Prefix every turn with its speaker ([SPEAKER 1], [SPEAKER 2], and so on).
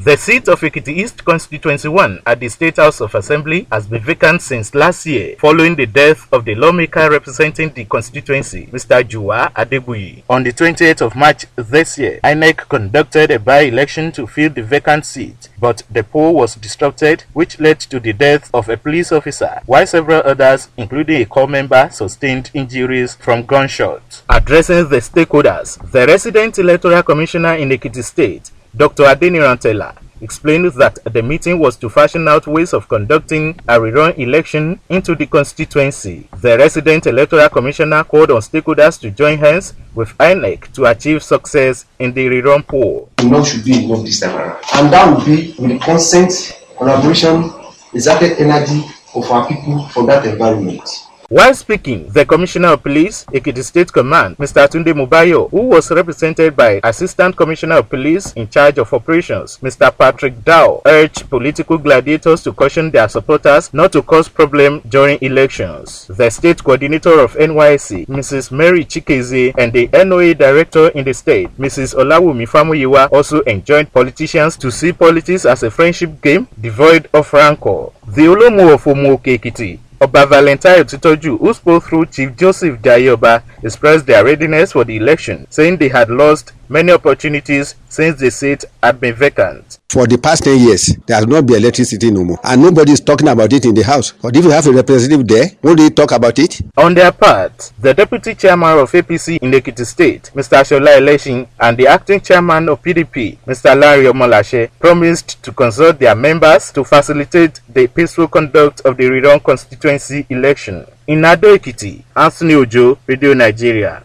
[SPEAKER 1] The seat of Ekiti East Constituency 1 at the State House of Assembly has been vacant since last year following the death of the lawmaker representing the constituency, Mr. Juwa Adebuyi. On the 28th of March this year, INEC conducted a by-election to fill the vacant seat, but the poll was disrupted, which led to the death of a police officer, while several others, including a corps member, sustained injuries from gunshots. Addressing the stakeholders, the resident electoral commissioner in Ekiti State, Dr. Adeniran Tella, explained that the meeting was to fashion out ways of conducting a rerun election into the constituency. The resident electoral commissioner called on stakeholders to join hands with INEC to achieve success in the rerun poll.
[SPEAKER 2] No should be involved this time around, and that will be with the consent, collaboration, exerted energy of our people from that environment.
[SPEAKER 1] While speaking, the Commissioner of Police, Ekiti State Command, Mr. Tunde Mubayo, who was represented by Assistant Commissioner of Police in charge of operations, Mr. Patrick Dow, urged political gladiators to caution their supporters not to cause problems during elections. The State Coordinator of NYSC, Mrs. Mary Chikeze, and the NOA Director in the state, Mrs. Olawumi Famuyiwa, also enjoined politicians to see politics as a friendship game devoid of rancor. The Olomo of Omuoke Ekiti, Oba Valentine Titoju, who spoke through Chief Joseph Jayoba, expressed their readiness for the election, saying they had lost many opportunities since the seat had been vacant.
[SPEAKER 3] For the past 10 years, there has not been electricity no more, and nobody is talking about it in the house. But if you have a representative there, won't they talk about it?
[SPEAKER 1] On their part, the Deputy Chairman of APC in Ekiti State, Mr. Shola Eleshin, and the Acting Chairman of PDP, Mr. Larry Omolashe, promised to consult their members to facilitate the peaceful conduct of the rerun constituency election. In Ado Ekiti, Anthony Ojo, Radio Nigeria.